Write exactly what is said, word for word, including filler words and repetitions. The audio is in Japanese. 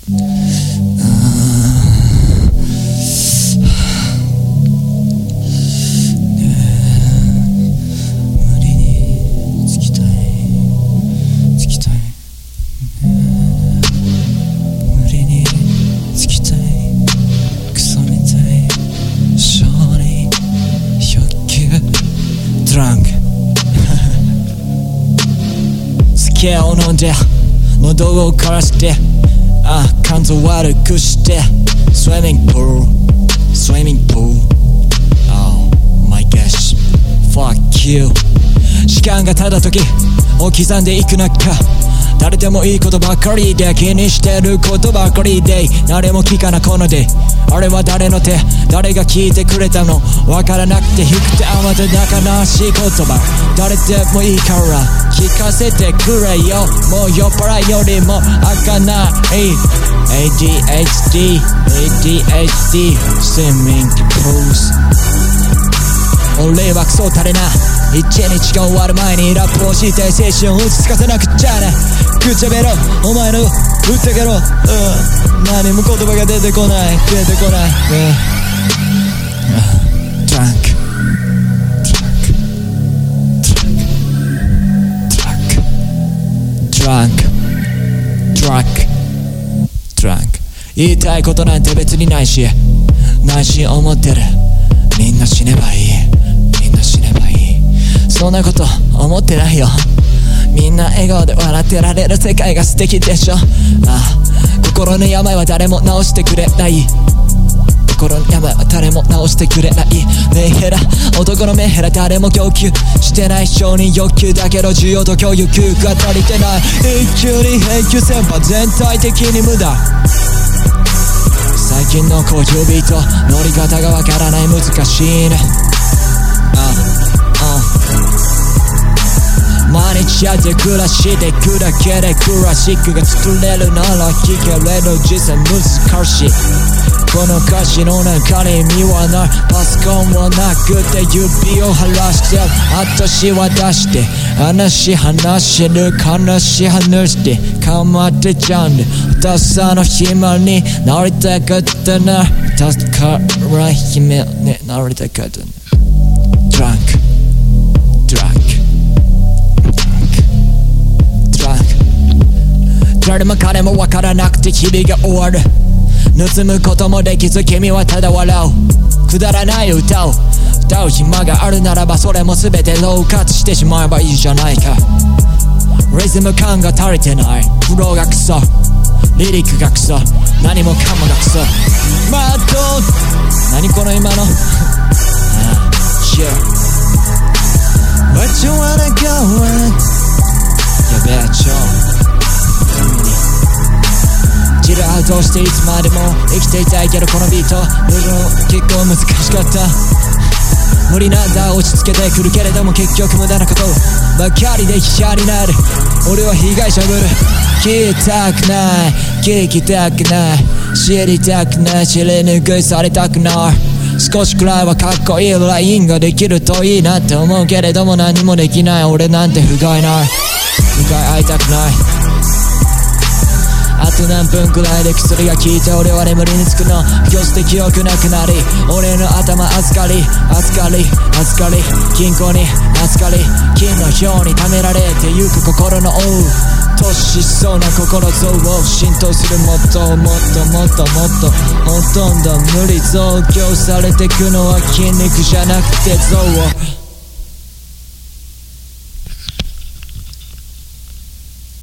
酒を飲んで喉を枯らしてあ肝臓悪くしてスイミングプールスイミングプール Oh my gosh Fuck you 時間がただ時を刻んでいく中誰でもいいことばかりで気にしてることばかりで誰も聞かなこのであれは誰の手誰が聞いてくれたのわからなくて低くてあまた悲しい言葉誰でもいいから聞かせてくれよもう酔っ払いよりも開かない エーディーエイチディー エーディーエイチディー Swimming pools 俺はクソ垂れな一日が終わる前にラップをして青春を落ち着かせなくちゃねくっちゃべろお前の打ってけろ、うん、何も言葉が出てこない出てこない、うん、Drunk Drunk Drunk Drunk 言いたいことなんて別にないし内心思ってるみんな死ねばいいみんな死ねばいいそんなこと思ってないよみんな笑顔で笑ってられる世界が素敵でしょああ心の病は誰も治してくれない心の病は誰も治してくれないメンヘラ男のメンヘラ誰も供給してない承認欲求だけど需要と共有給が足りてない一級に返球戦法全体的に無駄最近の小指と乗り方がわからない難しいねああ毎日やって暮らしてくだけでクラシックが作れるなら聴けれど実際難しいこの歌詞の中に意味はないパソコンはなくて指を晴らして私は出して話話してる悲しい話でかまってちゃんで朝の暇になりたかったな助から姫になりたかったな Drunk Drunk誰も彼も分からなくて日々が終わる盗むこともできず君はただ笑うくだらない歌を歌う暇があるならばそれも全てローカットしてしまえばいいじゃないかリズム感が足りてないフローがクソリリックがクソ何もかもがクソまあどう何この今のSure What you wanna go with やべえちょチルアウトしていつまでも生きていたいけどこのビート結構難しかった無理なんだ落ち着けてくるけれども結局無駄なことばかりで嫌になる俺は被害者ぶる聞きたくない聞きたくない知りたくない知り抜くされたくない少しくらいはかっこいいラインができるといいなって思うけれども何もできない俺なんて不甲斐ない不甲斐会いたくないあと何分くらいで薬が効いて俺は眠りにつくの今日して記憶なくなり俺の頭預かり預かり預かり金庫に預かり金のように貯められてゆく心の王突しそうな心臓を浸透するもっともっともっともっとほとんど無理増強されてくのは筋肉じゃなくて像を